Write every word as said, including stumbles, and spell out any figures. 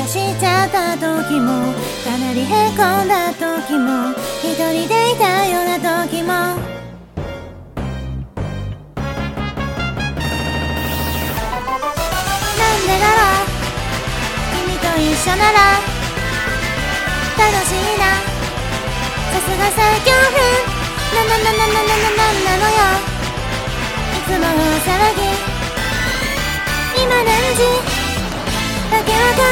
しちゃった時も、かなりへこんだ時も、一人でいたような時も、なんでだろう、君と一緒なら楽しいな、さすが最強風、ななななななななのよ、いつも大騒ぎ、今何時だけわかる